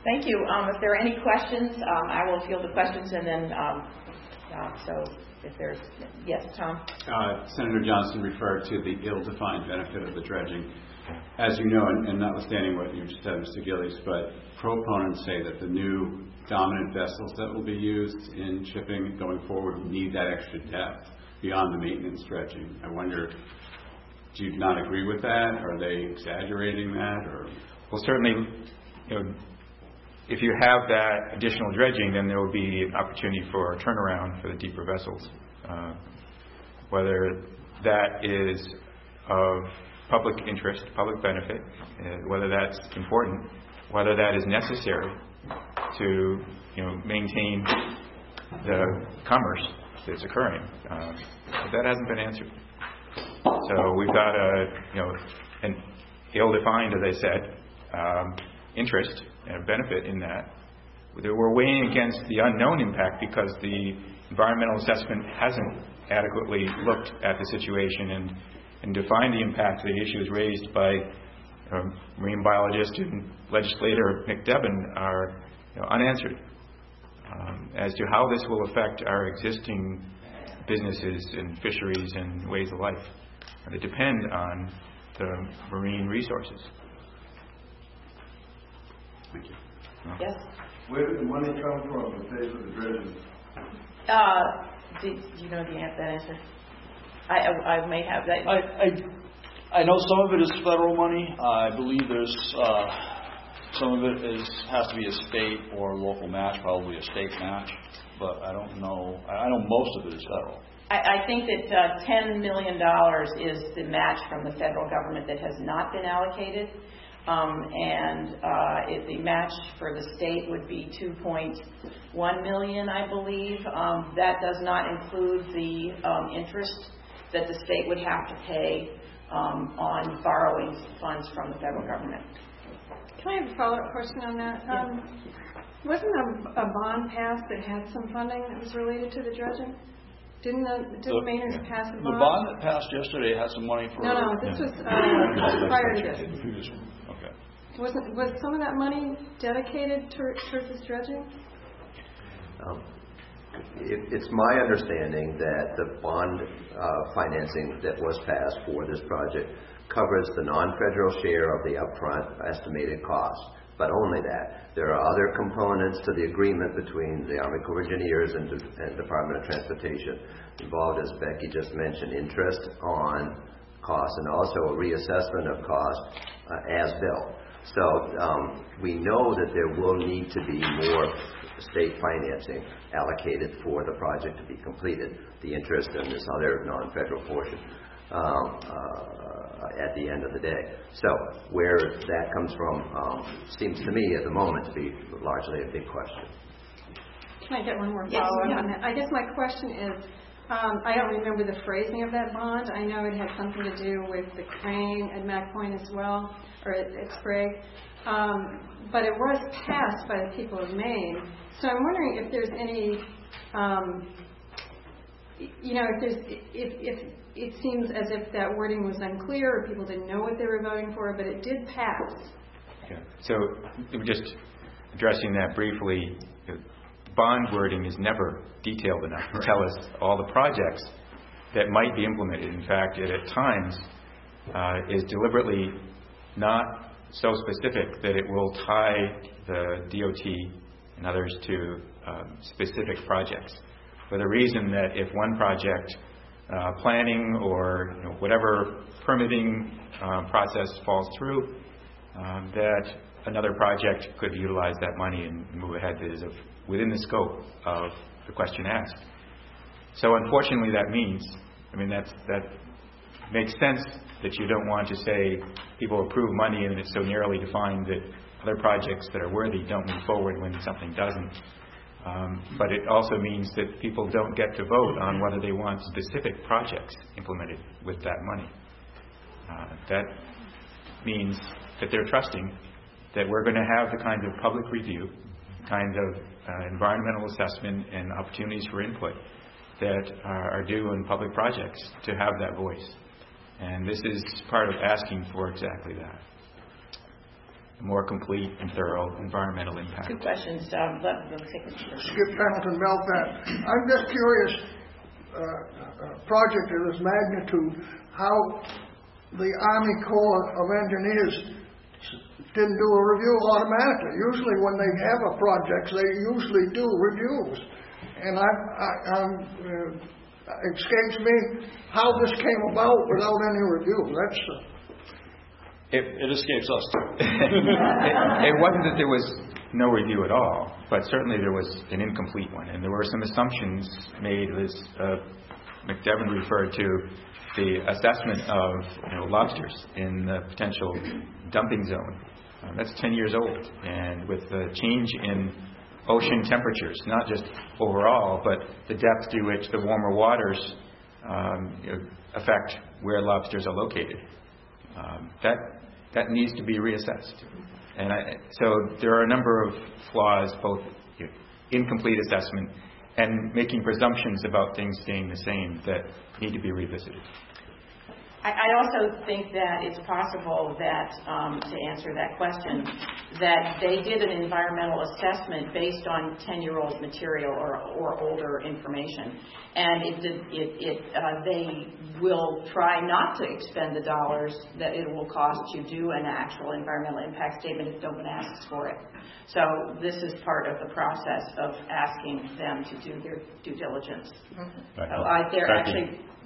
Thank you. If there are any questions, I will field the questions, and then so if there's yes, Tom. Senator Johnson referred to the ill-defined benefit of the dredging. As you know, and notwithstanding what you just said, Mr. Gillies, but proponents say that the new dominant vessels that will be used in shipping going forward need that extra depth beyond the maintenance dredging. I wonder, do you not agree with that? Are they exaggerating that? Or well, certainly, if you have that additional dredging, then there will be an opportunity for a turnaround for the deeper vessels. Whether that is of public interest, public benefit, whether that's important, whether that is necessary to maintain the commerce that's occurring, that hasn't been answered. So we've got an ill-defined, as I said, interest and benefit in that. We're weighing against the unknown impact because the environmental assessment hasn't adequately looked at the situation and defined the impact. The issues raised by marine biologist and legislator Nick Debon are unanswered as to how this will affect our existing businesses and fisheries and ways of life that depend on the marine resources. Thank you. Yes? Where did the money come from to pay for the dredging? Do you know that answer? I may have that. I know some of it is federal money. I believe there's some of it has to be a state or local match, probably a state match. But I don't know. I know most of it is federal. I think that $10 million is the match from the federal government that has not been allocated. If the match for the state would be $2.1 million, I believe. That does not include the interest that the state would have to pay on borrowing funds from the federal government. Can I have a follow-up question on that? Wasn't a bond passed that had some funding that was related to the dredging? Didn't Maynard pass a bond? The bond that passed yesterday had some money for... No, this was prior to this. The previous one. Okay. Was some of that money dedicated towards this dredging? It's my understanding that the bond financing that was passed for this project covers the non-federal share of the upfront estimated cost, but only that. There are other components to the agreement between the Army Corps of Engineers and Department of Transportation involved, as Becky just mentioned, interest on costs and also a reassessment of cost as built. So we know that there will need to be more state financing allocated for the project to be completed, the interest in this other non-federal portion at the end of the day. So where that comes from seems to me at the moment to be largely a big question. Can I get one more follow-up on that? I guess my question is, I don't remember the phrasing of that bond. I know it had something to do with the crane at Mac Point as well, or at Sprague. But it was passed by the people of Maine. So I'm wondering if there's any, if it seems as if that wording was unclear or people didn't know what they were voting for, but it did pass. Okay. So just addressing that briefly, bond wording is never detailed enough to tell us all the projects that might be implemented. In fact, it at times is deliberately not so specific that it will tie the DOT and others to specific projects, for the reason that if one project planning or whatever permitting process falls through, that another project could utilize that money and move ahead that is within the scope of the question asked. So unfortunately that means, that makes sense that you don't want to say people approve money and it's so narrowly defined that other projects that are worthy don't move forward when something doesn't. But it also means that people don't get to vote on whether they want specific projects implemented with that money. That means that they're trusting that we're going to have the kinds of public review, kinds of environmental assessment and opportunities for input that are due in public projects to have that voice. And this is part of asking for exactly that. more complete and thorough environmental impact. Two questions. Let's take a Skip Pendleton, Belfast. I'm just curious, a project of this magnitude, how the Army Corps of Engineers didn't do a review automatically. Usually when they have a project, they usually do reviews. And it escapes me how this came about without any review. It escapes us too. It wasn't that there was no review at all, but certainly there was an incomplete one, and there were some assumptions made, as McDevitt referred to, the assessment of lobsters in the potential dumping zone. That's 10 years old, and with the change in ocean temperatures, not just overall, but the depth to which the warmer waters affect where lobsters are located. That needs to be reassessed. And so there are a number of flaws, both incomplete assessment and making presumptions about things staying the same, that need to be revisited. I also think that it's possible that, to answer that question, that they did an environmental assessment based on 10-year-old material or older information, and they will try not to expend the dollars that it will cost to do an actual environmental impact statement if no one asks for it. So this is part of the process of asking them to do their due diligence. Right. They're actually